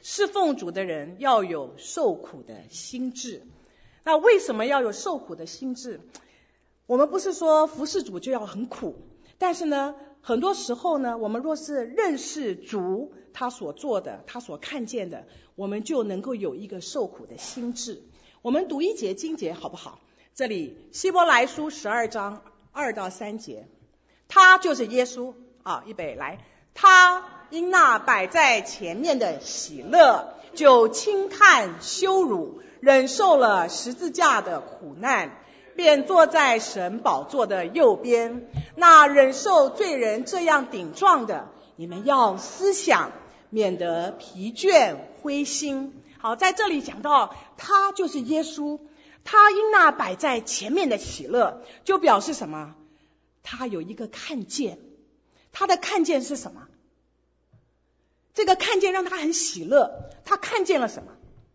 侍奉主的人要有受苦的心志。那为什么要有受苦的心志？我们不是说服侍主就要很苦，但是呢，很多时候呢，我们若是认识主他所做的，他所看见的，我们就能够有一个受苦的心志。我们读一节经节好不好？这里希伯来书12章2到3节，他就是耶稣啊，预备来，他因那摆在前面的喜乐，就轻看羞辱，忍受了十字架的苦难，便坐在神宝座的右边。那忍受罪人这样顶撞的，你们要思想，免得疲倦灰心。好，在这里讲到他就是耶稣，他因那摆在前面的喜乐，就表示什么？他有一个看见，他的看见是什么？这个看见让他很喜乐。他看见了什么？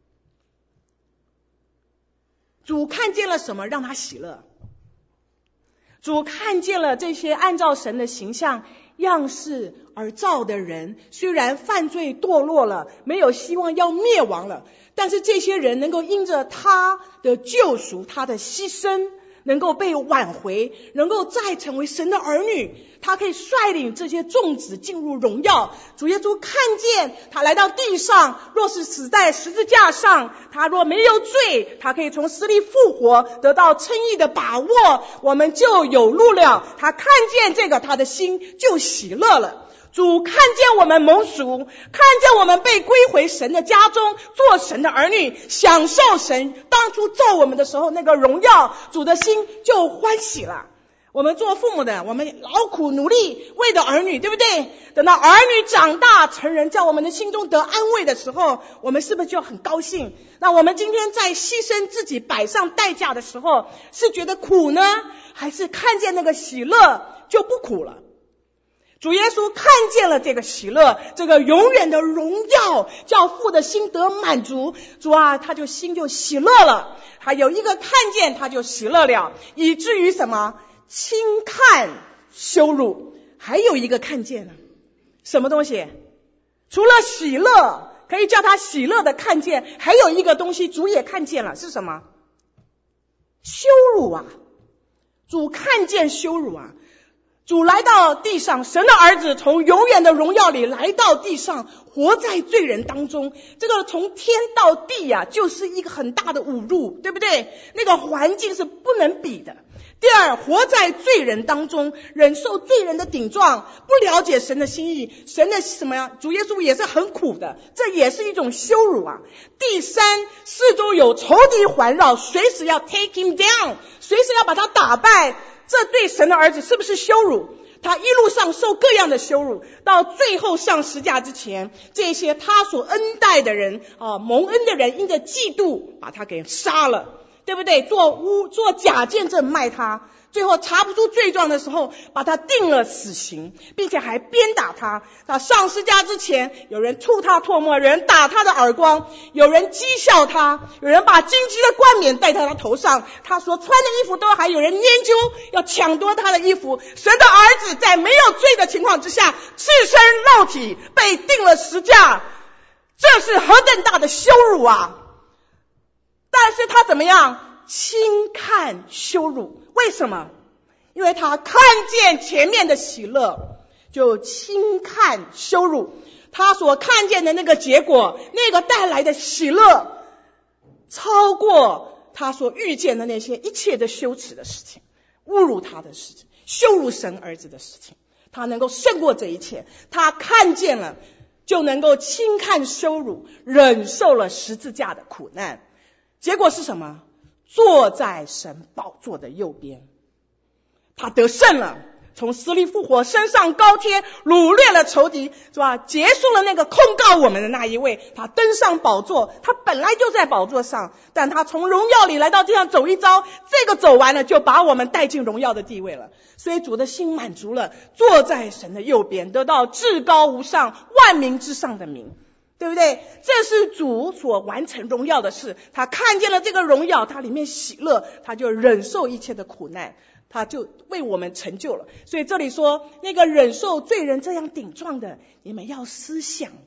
主看见了什么让他喜乐？主看见了这些按照神的形象样式而造的人，虽然犯罪堕落了，没有希望要灭亡了，但是这些人能够因着他的救赎，他的牺牲，能够被挽回，能够再成为神的儿女，他可以率领这些众子进入荣耀。主耶稣看见他来到地上，若是死在十字架上，他若没有罪，他可以从死里复活，得到称义的把握，我们就有路了。他看见这个，他的心就喜乐了。主看见我们蒙赎，看见我们被归回神的家中，做神的儿女，享受神当初造我们的时候那个荣耀，主的心就欢喜了。我们做父母的，我们劳苦努力为的儿女，对不对？等到儿女长大成人，在我们的心中得安慰的时候，我们是不是就很高兴？那我们今天在牺牲自己摆上代价的时候，是觉得苦呢，还是看见那个喜乐就不苦了？主耶稣看见了这个喜乐，这个永远的荣耀，叫父的心得满足。主啊，他就心就喜乐了，还有一个看见他就喜乐了，以至于什么？轻看羞辱。还有一个看见呢，什么东西？除了喜乐可以叫他喜乐的看见，还有一个东西主也看见了，是什么？羞辱啊！主看见羞辱啊！主来到地上，神的儿子从永远的荣耀里来到地上，活在罪人当中。这个从天到地啊，就是一个很大的侮辱，对不对？那个环境是不能比的。第二，活在罪人当中，忍受罪人的顶撞，不了解神的心意，神的什么呀？主耶稣也是很苦的，这也是一种羞辱啊。第三，四周有仇敌环绕，随时要 take him down， 随时要把他打败。这对神的儿子是不是羞辱？他一路上受各样的羞辱，到最后上十架之前，这些他所恩待的人蒙恩的人，因着嫉妒把他给杀了，对不对？做假见证卖他，最后查不出罪状的时候，把他定了死刑，并且还鞭打他。他上十架之前，有人吐他唾沫，有人打他的耳光，有人讥笑他，有人把荆棘的冠冕戴在他头上，他所穿的衣服都还有人研究要抢夺他的衣服。神的儿子在没有罪的情况之下，赤身肉体被定了十架，这是何等大的羞辱啊！但是他怎么样？轻看羞辱。为什么？因为他看见前面的喜乐，就轻看羞辱。他所看见的那个结果，那个带来的喜乐，超过他所遇见的那些一切的羞耻的事情，侮辱他的事情，羞辱神儿子的事情，他能够胜过这一切。他看见了，就能够轻看羞辱，忍受了十字架的苦难。结果是什么？坐在神宝座的右边，他得胜了，从死里复活，升上高天，掳掠了仇敌，是吧？结束了那个控告我们的那一位，他登上宝座，他本来就在宝座上，但他从荣耀里来到地上走一遭，这个走完了就把我们带进荣耀的地位了。所以主的心满足了，坐在神的右边，得到至高无上万民之上的名，对不对？这是主所完成荣耀的事，他看见了这个荣耀，他里面喜乐，他就忍受一切的苦难，他就为我们成就了。所以这里说，那个忍受罪人这样顶撞的，你们要思想，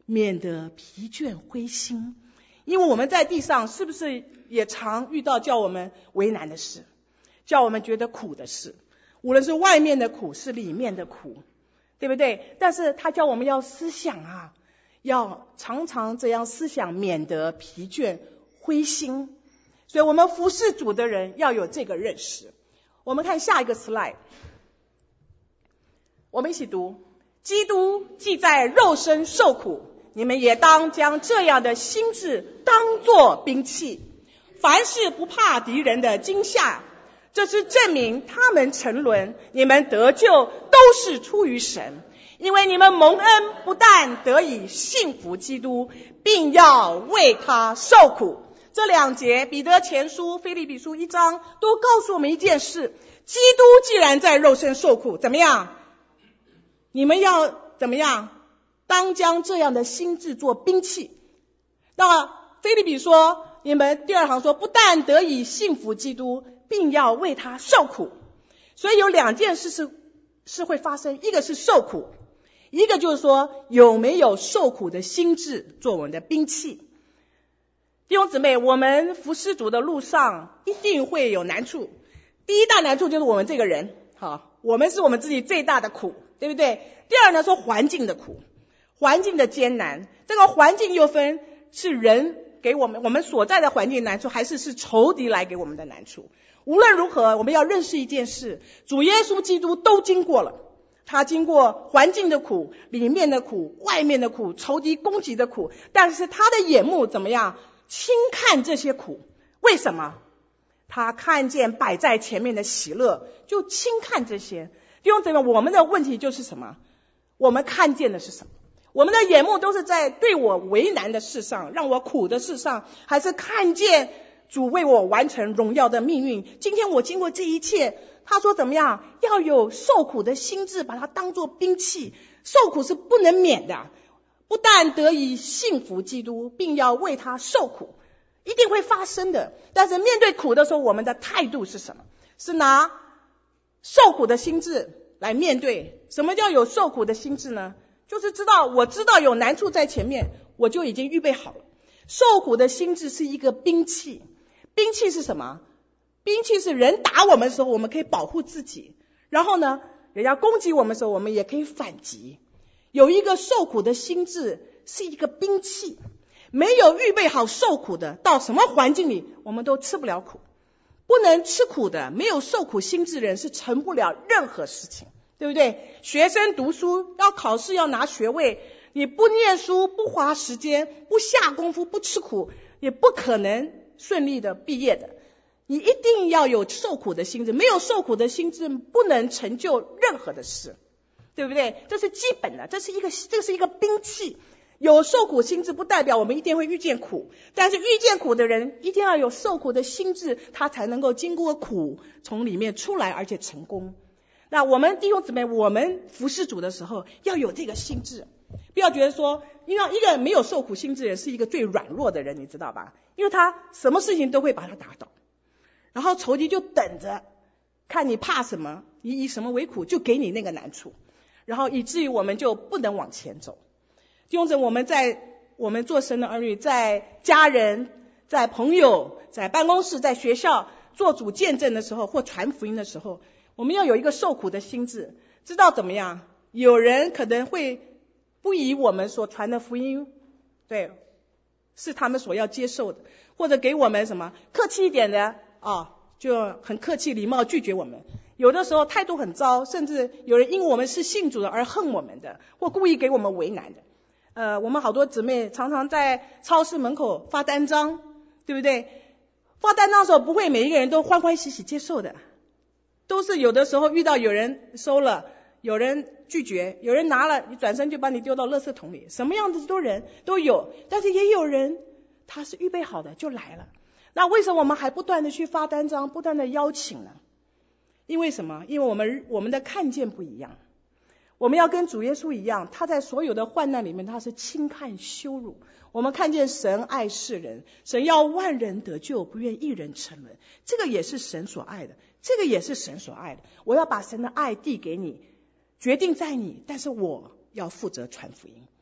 免得疲倦灰心。因为我们在地上是不是也常遇到叫我们为难的事，叫我们觉得苦的事，无论是外面的苦是里面的苦，对不对？但是他叫我们要思想啊，要常常这样思想，免得疲倦灰心。所以我们服侍主的人要有这个认识。我们看下一个 slide， 我们一起读：基督既在肉身受苦，你们也当将这样的心志当作兵器，凡事不怕敌人的惊吓，这是证明他们沉沦，你们得救都是出于神。因为你们蒙恩，不但得以信服基督，并要为他受苦。这两节彼得前书、腓立比书1章都告诉我们一件事：基督既然在肉身受苦，怎么样？你们要怎么样？当将这样的心志做兵器。那腓立比说，你们第二行说，不但得以信服基督，并要为他受苦。所以有两件事是会发生，一个是受苦，一个就是说有没有受苦的心志做我们的兵器。弟兄姊妹，我们服侍主的路上一定会有难处。第一大难处就是我们这个人，我们是我们自己最大的苦，对不对？第二呢，说环境的苦，环境的艰难。这个环境又分是人给我们所在的环境难处，还是仇敌来给我们的难处。无论如何，我们要认识一件事，主耶稣基督都经过了。他经过环境的苦，里面的苦，外面的苦，仇敌攻击的苦，但是他的眼目怎么样？轻看这些苦。为什么？他看见摆在前面的喜乐，就轻看这些。弟兄姊妹，我们的问题就是什么？我们看见的是什么？我们的眼目都是在对我为难的事上，让我苦的事上，还是看见主为我完成荣耀的命运？今天我经过这一切，他说怎么样？要有受苦的心志，把它当作兵器。受苦是不能免的，不但得以信服基督，并要为他受苦，一定会发生的。但是面对苦的时候，我们的态度是什么？是拿受苦的心志来面对。什么叫有受苦的心志呢？就是我知道有难处在前面，我就已经预备好了。受苦的心志是一个兵器。兵器是什么？兵器是人打我们的时候，我们可以保护自己，然后呢，人家攻击我们的时候，我们也可以反击。有一个受苦的心志是一个兵器。没有预备好受苦的，到什么环境里我们都吃不了苦。不能吃苦的，没有受苦心志的人是成不了任何事情，对不对？学生读书要考试，要拿学位，你不念书，不花时间，不下功夫，不吃苦，也不可能顺利的毕业的。你一定要有受苦的心志，没有受苦的心志不能成就任何的事，对不对？这是基本的，这是一个兵器。有受苦心志不代表我们一定会遇见苦，但是遇见苦的人一定要有受苦的心志，他才能够经过苦从里面出来，而且成功。那我们弟兄姊妹，我们服侍主的时候要有这个心志，不要觉得说，因为一个没有受苦心志的人是一个最软弱的人，你知道吧？因为他什么事情都会把他打倒，然后仇敌就等着看你怕什么，你以什么为苦，就给你那个难处，然后以至于我们就不能往前走。弟兄姊妹，我们做神的儿女，在家人、在朋友、在办公室、在学校做主见证的时候，或传福音的时候，我们要有一个受苦的心志，知道怎么样？有人可能会不以我们所传的福音，对，是他们所要接受的，或者给我们什么客气一点的就很客气礼貌拒绝我们。有的时候态度很糟，甚至有人因我们是信主的而恨我们的，或故意给我们为难的。我们好多姊妹常常在超市门口发单张，对不对？发单张的时候不会每一个人都欢欢喜喜接受的，都是有的时候遇到有人收了，有人拒绝，有人拿了你转身就把你丢到垃圾桶里，什么样子的人都有。但是也有人他是预备好的就来了。那为什么我们还不断的去发单张，不断的邀请呢？因为什么？因为我们的看见不一样。我们要跟主耶稣一样，他在所有的患难里面他是轻看羞辱。我们看见神爱世人，神要万人得救，不愿一人沉沦，这个也是神所爱的，这个也是神所爱的。我要把神的爱递给你，决定在你，但是我要负责传福音。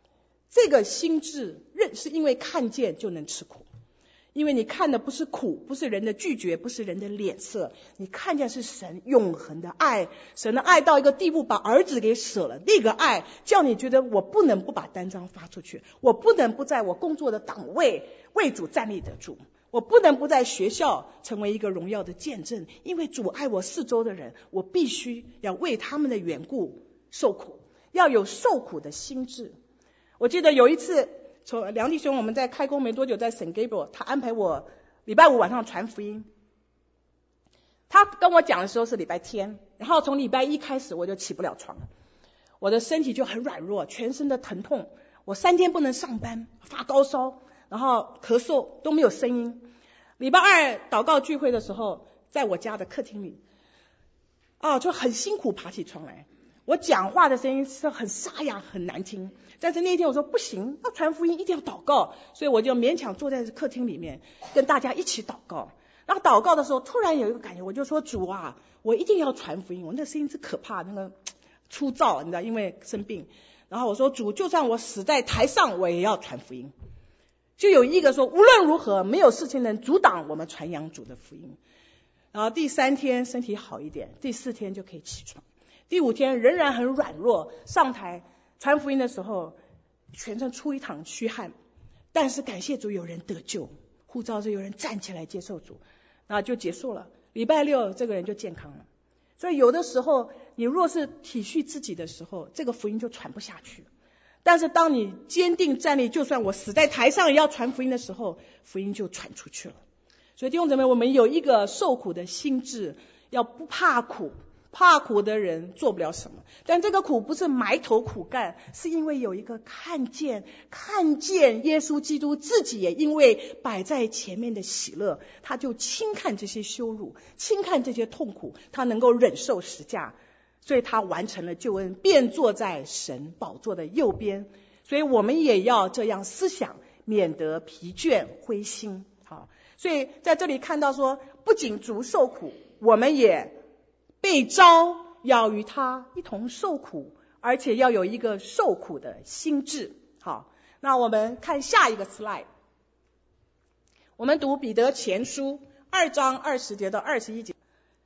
这个心智是因为看见就能吃苦，因为你看的不是苦，不是人的拒绝，不是人的脸色，你看见是神永恒的爱，神的爱到一个地步把儿子给舍了，那个爱叫你觉得我不能不把单张发出去，我不能不在我工作的岗位为主站立得住，我不能不在学校成为一个荣耀的见证，因为主爱我四周的人，我必须要为他们的缘故受苦，要有受苦的心智。我记得有一次梁弟兄我们在开工没多久，在St. Gabriel，他安排我礼拜五晚上传福音。他跟我讲的时候是礼拜天，然后从礼拜一开始我就起不了床，我的身体就很软弱，全身的疼痛，我3天不能上班，发高烧，然后咳嗽都没有声音。礼拜二祷告聚会的时候，在我家的客厅里，就很辛苦爬起床来，我讲话的声音是很沙哑很难听，但是那天我说不行，要传福音一定要祷告，所以我就勉强坐在客厅里面跟大家一起祷告。然后祷告的时候突然有一个感觉，我就说主啊，我一定要传福音。我那声音是可怕，那个粗糙你知道，因为生病。然后我说主，就算我死在台上我也要传福音。就有一个说无论如何没有事情能阻挡我们传扬主的福音。然后第3天身体好一点，第4天就可以起床，第5天仍然很软弱，上台传福音的时候全身出一趟虚汗，但是感谢主有人得救，呼召是有人站起来接受主，然后就结束了。礼拜六这个人就健康了。所以有的时候你若是体恤自己的时候，这个福音就传不下去，但是当你坚定站立，就算我死在台上也要传福音的时候，福音就传出去了。所以弟兄姊妹，我们有一个受苦的心志，要不怕苦，怕苦的人做不了什么，但这个苦不是埋头苦干，是因为有一个看见耶稣基督自己也因为摆在前面的喜乐，他就轻看这些羞辱，轻看这些痛苦，他能够忍受十架，所以他完成了救恩，便坐在神宝座的右边。所以我们也要这样思想，免得疲倦灰心。好，所以在这里看到说，不仅主受苦，我们也被召要与他一同受苦，而且要有一个受苦的心志。好，那我们看下一个 slide， 我们读彼得前书2章20节到21节。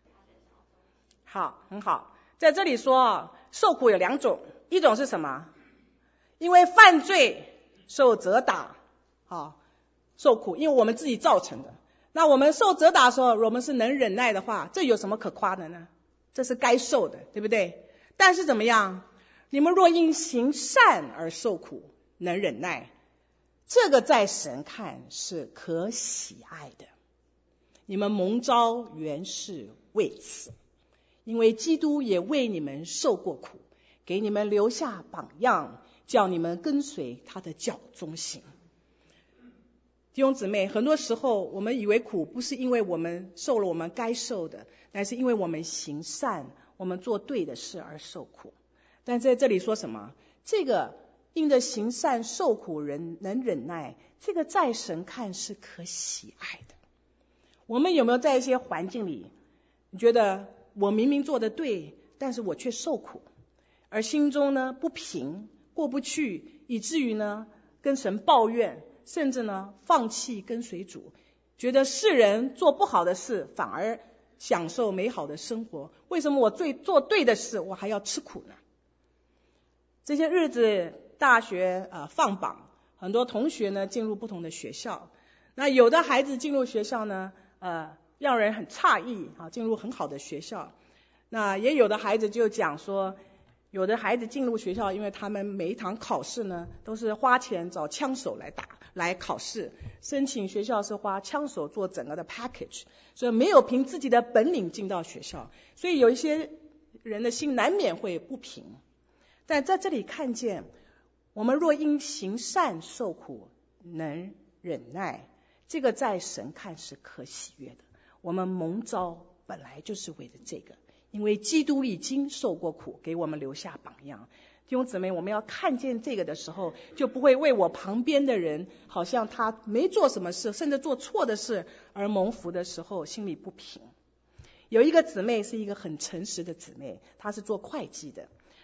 好，很好。在这里说受苦有2种，一种是什么？因为犯罪受责打，受苦，因为我们自己造成的。那我们受责打的时候，我们是能忍耐的话，这有什么可夸的呢？这是该受的，对不对？但是怎么样？你们若因行善而受苦，能忍耐，这个在神看是可喜爱的。你们蒙召原是为此，因为基督也为你们受过苦，给你们留下榜样，叫你们跟随他的脚中行。弟兄姊妹，很多时候我们以为苦不是因为我们受了我们该受的，乃是因为我们行善，我们做对的事而受苦。但在这里说什么？这个因着行善受苦人能忍耐，这个在神看是可喜爱的。我们有没有在一些环境里，你觉得我明明做得对，但是我却受苦，而心中呢不平，过不去，以至于呢跟神抱怨，甚至呢放弃跟随主，觉得世人做不好的事反而享受美好的生活，为什么我做对的事我还要吃苦呢？这些日子大学放榜，很多同学呢进入不同的学校，那有的孩子进入学校呢让人很诧异，进入很好的学校。那也有的孩子就讲说，有的孩子进入学校，因为他们每一堂考试呢都是花钱找枪手来考试，申请学校是花枪手做整个的 package， 所以没有凭自己的本领进到学校，所以有一些人的心难免会不平。但在这里看见，我们若因行善受苦能忍耐，这个在神看是可喜悦的。我们蒙召本来就是为了这个，因为基督已经受过苦，给我们留下榜样。弟兄姊妹，我们要看见这个的时候，就不会为我旁边的人好像他没做什么事，甚至做错的事而蒙福的时候心里不平。有一个姊妹是一个很诚实的姊妹，她是做会计的。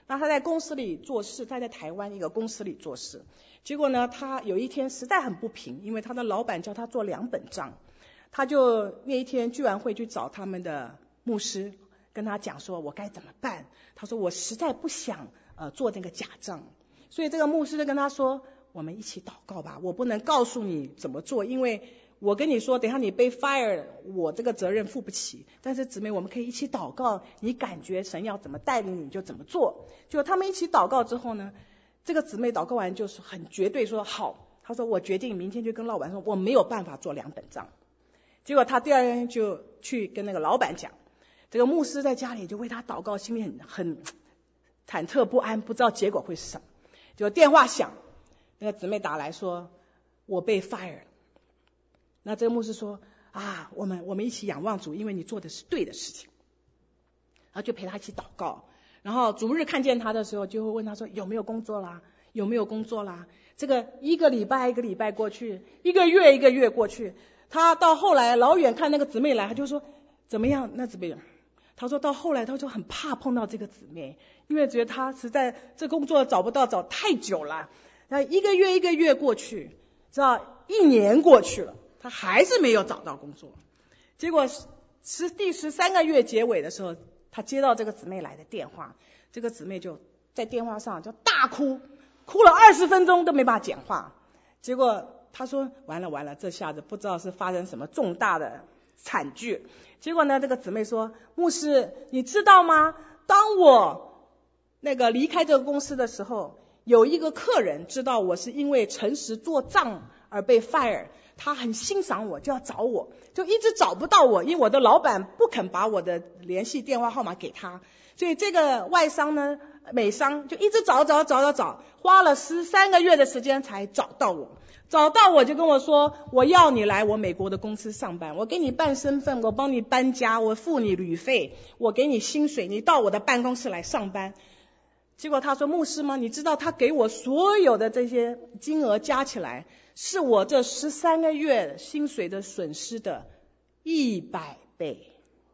那他在公司里做事，他在台湾一个公司里做事。结果呢，他有一天实在很不平，因为他的老板叫他做2本账，他就那一天聚完会去找他们的牧师，跟他讲说我该怎么办。他说我实在不想做那个假账，所以这个牧师就跟他说，我们一起祷告吧，我不能告诉你怎么做，因为我跟你说等一下你被 fire， 我这个责任负不起，但是姊妹我们可以一起祷告，你感觉神要怎么带领你就怎么做。就他们一起祷告之后呢，这个姊妹祷告完就是很绝对说好，他说我决定明天就跟老板说我没有办法做2本账。结果他第2天就去跟那个老板讲，这个牧师在家里就为他祷告，心里很忐忑不安，不知道结果会是什么。结果电话响，那个姊妹打来说我被 fire。 那这个牧师说啊，我们一起仰望主，因为你做的是对的事情。然后就陪他一起祷告，然后主日看见他的时候就会问他说有没有工作啦，有没有工作啦。这个1个礼拜1个礼拜过去，1个月1个月过去，他到后来老远看那个姊妹来，他就说怎么样那姊妹，他说到后来他就很怕碰到这个姊妹，因为觉得他实在这工作找不到，找太久了。然后1个月1个月过去，知道1年过去了，他还是没有找到工作。结果第13个月结尾的时候，他接到这个姊妹来的电话，这个姊妹就在电话上就大哭，哭了20分钟都没办法讲话。结果他说完了，这下子不知道是发生什么重大的惨剧。结果呢，这个姊妹说，牧师你知道吗，当我那个离开这个公司的时候，有一个客人知道我是因为诚实做账而被 fire， 他很欣赏我，就要找我，就一直找不到我，因为我的老板不肯把我的联系电话号码给他，所以这个外商呢，美商就一直找，花了13个月的时间才找到我。找到我就跟我说，我要你来我美国的公司上班，我给你办身份，我帮你搬家，我付你旅费，我给你薪水，你到我的办公室来上班。结果他说，牧师吗，你知道他给我所有的这些金额加起来，是我这13个月薪水的损失的100倍。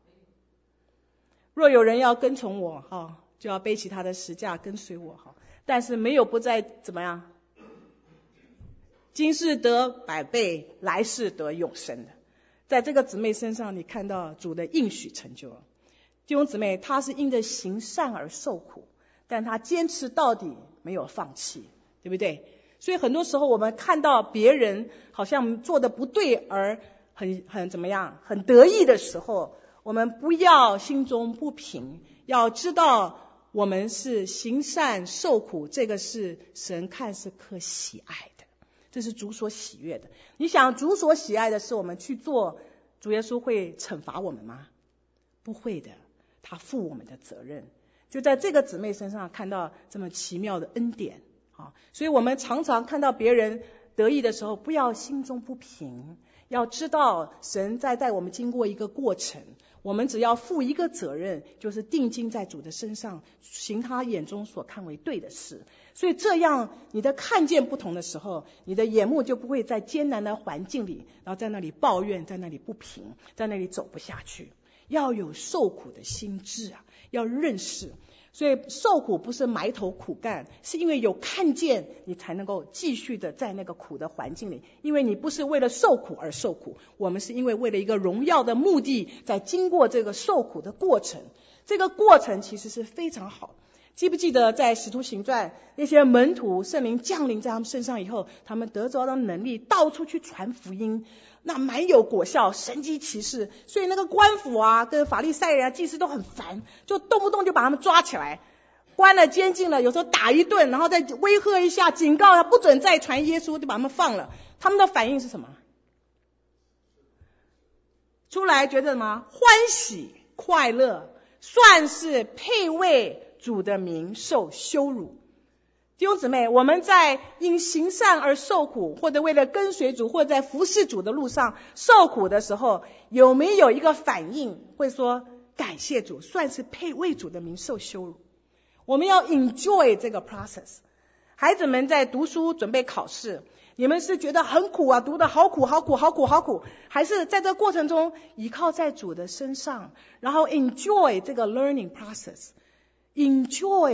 若有人要跟从我就要背起他的十架跟随我，但是没有不再怎么样，今世得100倍，来世得永生的。在这个姊妹身上，你看到主的应许成就了。弟兄姊妹，她是因着行善而受苦，但她坚持到底，没有放弃，对不对？所以很多时候我们看到别人好像做的不对而很怎么样，很得意的时候，我们不要心中不平，要知道我们是行善受苦，这个是神看是可喜爱的，这是主所喜悦的。你想主所喜爱的是我们去做，主耶稣会惩罚我们吗？不会的，他负我们的责任。就在这个姊妹身上看到这么奇妙的恩典。所以我们常常看到别人得意的时候，不要心中不平，要知道神在带我们经过一个过程，我们只要负一个责任，就是定睛在主的身上，行他眼中所看为对的事。所以这样你的看见不同的时候，你的眼目就不会在艰难的环境里，然后在那里抱怨，在那里不平，在那里走不下去。要有受苦的心志要认识。所以受苦不是埋头苦干，是因为有看见，你才能够继续的在那个苦的环境里。因为你不是为了受苦而受苦，我们是因为为了一个荣耀的目的，在经过这个受苦的过程。这个过程其实是非常好。记不记得在使徒行传，那些门徒圣灵降临在他们身上以后，他们得着的能力，到处去传福音，那蛮有果效，神迹奇事。所以那个官府跟法利赛人祭司都很烦，就动不动就把他们抓起来，关了监禁了，有时候打一顿，然后再威吓一下，警告他不准再传耶稣，就把他们放了。他们的反应是什么？出来觉得什么？欢喜快乐，算是配为主的名受羞辱。弟兄姊妹，我们在因行善而受苦，或者为了跟随主，或者在服侍主的路上受苦的时候，有没有一个反应会说感谢主，算是配为主的名受羞辱？我们要 enjoy 这个 process。 孩子们在读书准备考试，你们是觉得很苦读得好苦，还是在这个过程中依靠在主的身上，然后 enjoy 这个 learning process， enjoy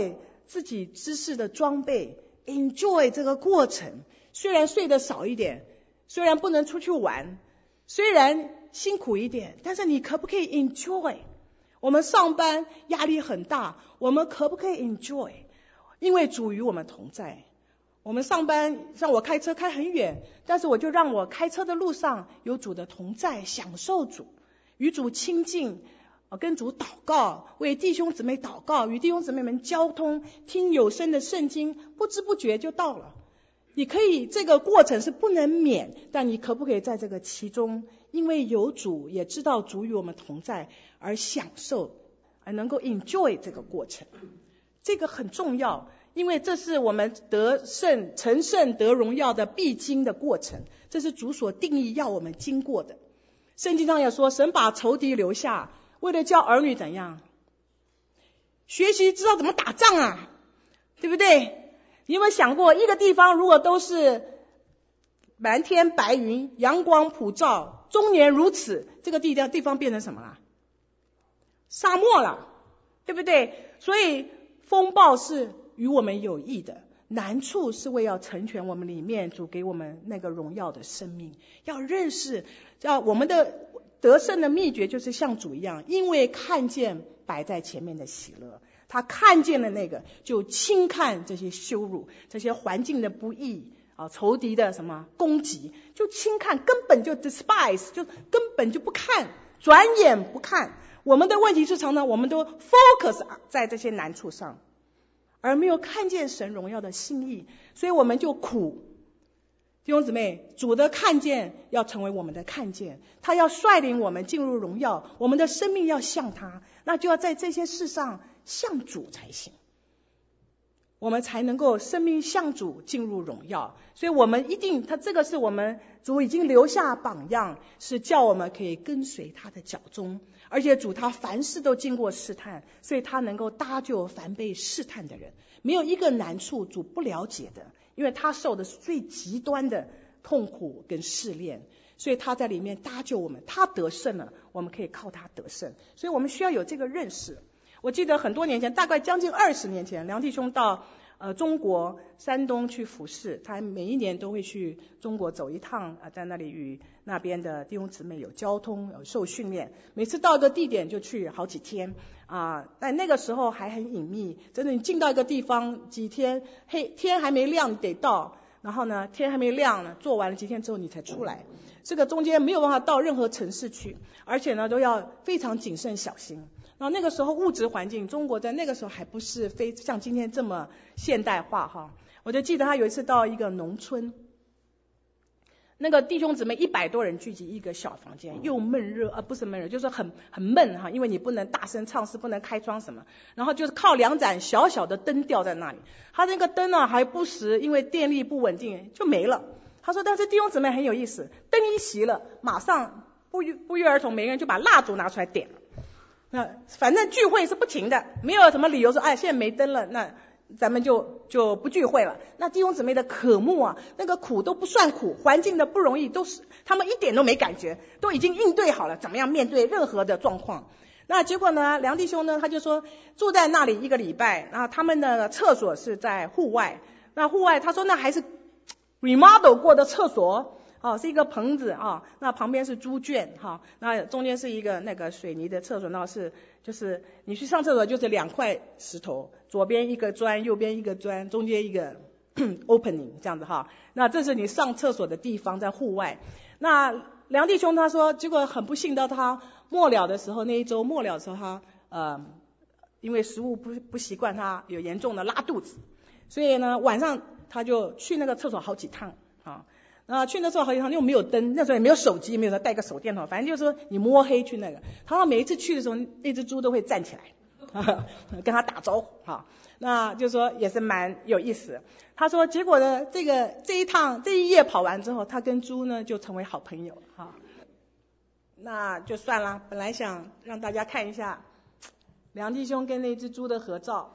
自己知识的装备 ，enjoy 这个过程。虽然睡得少一点，虽然不能出去玩，虽然辛苦一点，但是你可不可以 enjoy？ 我们上班压力很大，我们可不可以 enjoy？ 因为主与我们同在。我们上班，像我开车开很远，但是我就让我开车的路上有主的同在，享受主，与主亲近，跟主祷告，为弟兄姊妹祷告，与弟兄姊妹们交通，听有声的圣经，不知不觉就到了。你可以，这个过程是不能免，但你可不可以在这个其中，因为有主，也知道主与我们同在，而享受，而能够 enjoy 这个过程。这个很重要，因为这是我们得胜、成圣、得荣耀的必经的过程，这是主所定义要我们经过的。圣经上也说，神把仇敌留下，为了叫儿女怎样学习知道怎么打仗啊，对不对？你有没有想过，一个地方如果都是蓝天白云，阳光普照，终年如此，这个地方变成什么了？沙漠了，对不对？所以风暴是与我们有益的，难处是为要成全我们里面主给我们那个荣耀的生命。要认识，要我们的得胜的秘诀就是像主一样，因为看见摆在前面的喜乐，他看见了那个，就轻看这些羞辱，这些环境的不义啊，仇敌的什么攻击，就轻看，根本就 despise， 就根本就不看，转眼不看。我们的问题是常常我们都 focus 在这些难处上，而没有看见神荣耀的心意，所以我们就苦。弟兄姊妹，主的看见要成为我们的看见，他要率领我们进入荣耀，我们的生命要像他，那就要在这些事上像主才行，我们才能够生命像主进入荣耀。所以我们一定，他这个是我们主已经留下榜样，是叫我们可以跟随他的脚踪。而且主他凡事都经过试探，所以他能够搭救凡被试探的人，没有一个难处主不了解的，因为他受的是最极端的痛苦跟试炼，所以他在里面搭救我们，他得胜了，我们可以靠他得胜。所以我们需要有这个认识。我记得很多年前，大概将近20年前，梁弟兄到中国山东去服侍，他每一年都会去中国走一趟，在那里与那边的弟兄姊妹有交通，有受训练。每次到一个地点就去好几天但那个时候还很隐秘，真的你进到一个地方几天，天还没亮你得到，然后呢天还没亮呢，做完了几天之后你才出来。这个中间没有办法到任何城市去，而且呢都要非常谨慎小心。然后那个时候物质环境，中国在那个时候还不是像今天这么现代化哈。我就记得他有一次到一个农村，那个弟兄姊妹100多人聚集一个小房间，又闷热不是闷热，就是很闷哈，因为你不能大声唱诗，不能开窗什么，然后就是靠2盏小小的灯吊在那里，他那个灯呢还不时因为电力不稳定就没了。他说但是弟兄姊妹很有意思，灯一熄了，马上不约而同每个人就把蜡烛拿出来点了。那反正聚会是不停的，没有什么理由说现在没灯了，那咱们就不聚会了。那弟兄姊妹的渴慕啊，那个苦都不算苦，环境的不容易，都是他们一点都没感觉，都已经应对好了怎么样面对任何的状况。那结果呢，梁弟兄呢他就说住在那里1个礼拜，然后他们的厕所是在户外，那户外他说那还是 remodel 过的厕所是一个棚子那旁边是猪圈那中间是一个那个水泥的厕所，那是就是你去上厕所就是2块石头，左边一个砖，右边一个砖，中间一个opening 这样子那这是你上厕所的地方，在户外。那梁弟兄他说，结果很不幸到他末了的时候，那一周末了的时候他因为食物不习惯，他有严重的拉肚子，所以呢晚上他就去那个厕所好几趟去那时候好像又没有灯，那时候也没有手机，没有说带个手电筒，反正就是说你摸黑去那个。他说每一次去的时候，那只猪都会站起来跟他打招呼那就说也是蛮有意思。他说结果呢，这一夜跑完之后，他跟猪呢就成为好朋友那就算了，本来想让大家看一下梁弟兄跟那只猪的合照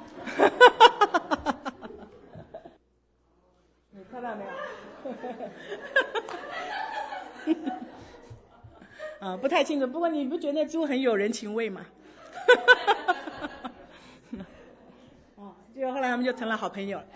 你看到没有不太清楚，不过你不觉得那猪很有人情味吗就然他们就成了好朋友了。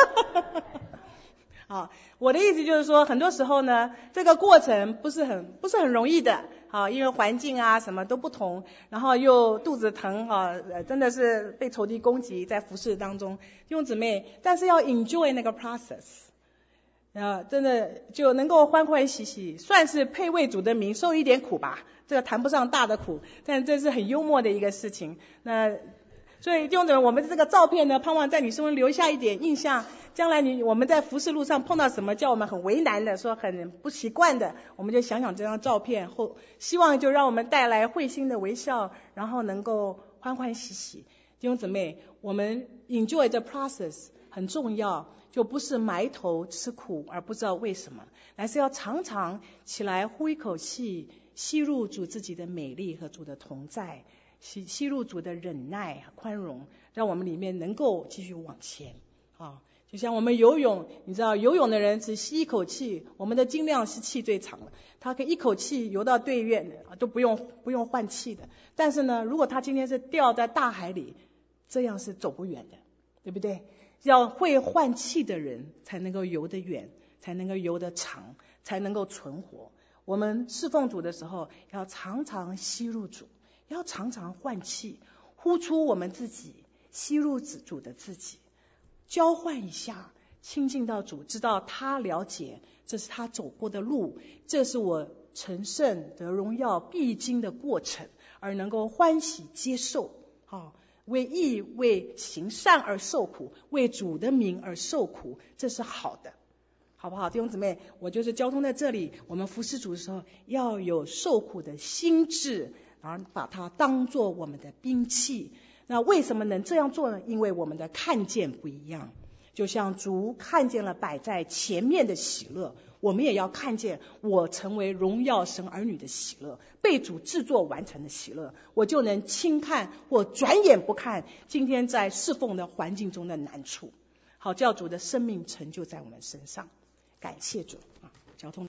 好，我的意思就是说，很多时候呢，这个过程不是很容易的。好，因为环境啊什么都不同，然后又肚子疼真的是被仇敌攻击在服事当中，弟兄姊妹，但是要 enjoy 那个 process， 真的就能够欢欢喜喜，算是配为主的名受一点苦吧，这个谈不上大的苦，但这是很幽默的一个事情。那所以弟兄姊妹，我们这个照片呢，盼望在你身上留下一点印象，将来我们在服事路上碰到什么叫我们很为难的，说很不习惯的，我们就想想这张照片后，希望就让我们带来会心的微笑，然后能够欢欢喜喜。弟兄姊妹，我们 enjoy the process 很重要，就不是埋头吃苦而不知道为什么，而是要常常起来呼一口气，吸入主自己的美丽和主的同在，吸入主的忍耐宽容，让我们里面能够继续往前就像我们游泳，你知道游泳的人只吸一口气，我们的精量是气最长了，他可以一口气游到对面都不用换气的。但是呢，如果他今天是掉在大海里，这样是走不远的，对不对？要会换气的人才能够游得远，才能够游得长，才能够存活。我们侍奉主的时候，要常常吸入主，要常常换气，呼出我们自己，吸入主的自己，交换一下，亲近到主，知道他了解，这是他走过的路，这是我成圣得荣耀必经的过程，而能够欢喜接受为义为行善而受苦，为主的名而受苦，这是好的，好不好？弟兄姊妹，我就是交通在这里，我们服侍主的时候要有受苦的心志，然后把它当作我们的兵器。那为什么能这样做呢？因为我们的看见不一样，就像主看见了摆在前面的喜乐，我们也要看见我成为荣耀神儿女的喜乐，被主制作完成的喜乐，我就能轻看或转眼不看今天在侍奉的环境中的难处。好，叫主的生命成就在我们身上，感谢主交通。